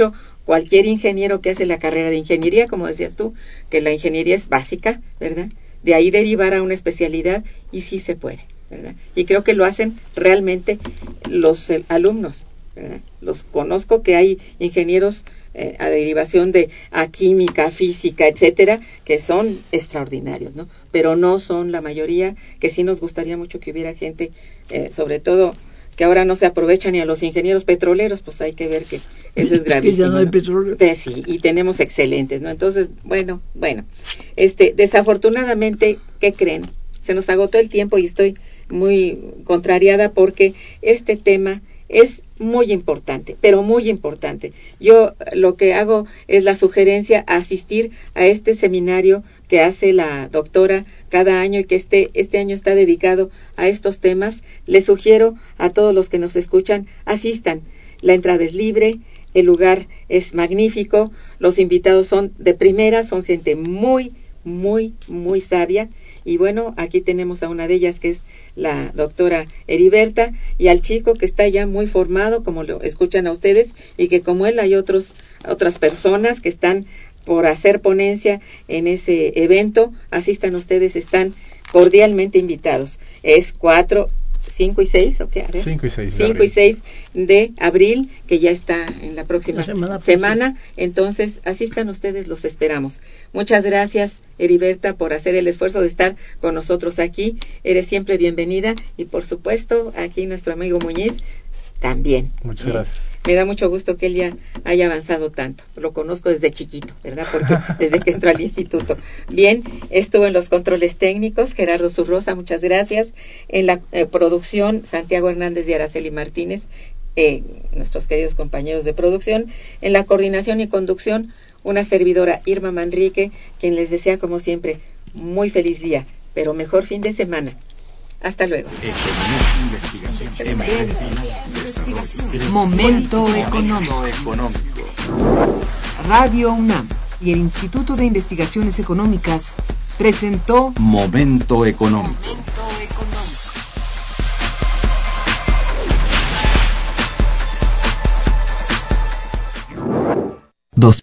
cualquier ingeniero que hace la carrera de ingeniería, como decías tú, que la ingeniería es básica, ¿verdad? De ahí derivar a una especialidad, y sí se puede, ¿verdad? Y creo que lo hacen realmente los eh, alumnos, ¿verdad? Los conozco, que hay ingenieros eh, a derivación de a química, física, etcétera, que son extraordinarios, ¿no? Pero no son la mayoría, que sí nos gustaría mucho que hubiera gente, eh, sobre todo que ahora no se aprovechan ni a los ingenieros petroleros, pues hay que ver que eso es gravísimo. Es que ya no hay petróleo. De, sí, y tenemos excelentes, ¿no? Entonces, bueno, bueno, este, desafortunadamente, ¿qué creen? Se nos agotó el tiempo y estoy muy contrariada porque este tema es muy importante, pero muy importante. Yo lo que hago es la sugerencia a asistir a este seminario que hace la doctora cada año y que este, este año está dedicado a estos temas. Les sugiero a todos los que nos escuchan, asistan. La entrada es libre, el lugar es magnífico, los invitados son de primera, son gente muy, muy, muy sabia. Y bueno, aquí tenemos a una de ellas, que es la doctora Heriberta, y al chico que está ya muy formado, como lo escuchan a ustedes, y que como él hay otros otras personas que están por hacer ponencia en ese evento. Asistan ustedes, están cordialmente invitados. Es cuatro, cinco y seis, ¿ok? A ver. cinco y seis. cinco y seis de abril, que ya está en la próxima la semana, semana. Entonces, asistan ustedes, los esperamos. Muchas gracias, Heriberta, por hacer el esfuerzo de estar con nosotros aquí. Eres siempre bienvenida, y por supuesto, aquí nuestro amigo Muñiz también. Muchas gracias. Me da mucho gusto que él ya haya avanzado tanto. Lo conozco desde chiquito, ¿verdad? Porque desde que entró al instituto. Bien, estuvo en los controles técnicos Gerardo Zurrosa, muchas gracias. En la eh, producción, Santiago Hernández y Araceli Martínez, eh, nuestros queridos compañeros de producción. En la coordinación y conducción, una servidora, Irma Manrique, quien les desea, como siempre, muy feliz día, pero mejor fin de semana. Hasta luego. Momento económico. Radio UNAM y el Instituto de Investigaciones Económicas presentó Momento económico.